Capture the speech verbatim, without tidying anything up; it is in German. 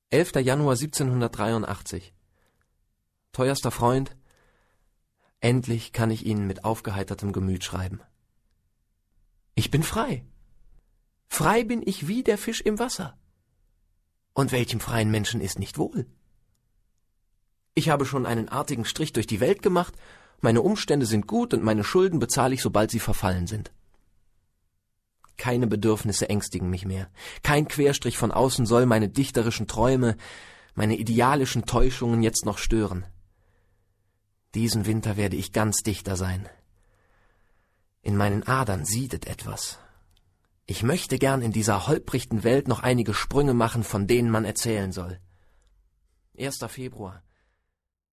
elfter Januar siebzehnhundertdreiundachtzig. Teuerster Freund, endlich kann ich Ihnen mit aufgeheitertem Gemüt schreiben. Ich bin frei. Frei bin ich wie der Fisch im Wasser. Und welchem freien Menschen ist nicht wohl? Ich habe schon einen artigen Strich durch die Welt gemacht, meine Umstände sind gut und meine Schulden bezahle ich, sobald sie verfallen sind. Keine Bedürfnisse ängstigen mich mehr. Kein Querstrich von außen soll meine dichterischen Träume, meine idealischen Täuschungen jetzt noch stören. Diesen Winter werde ich ganz Dichter sein. In meinen Adern siedet etwas. Ich möchte gern in dieser holprichten Welt noch einige Sprünge machen, von denen man erzählen soll. erster Februar.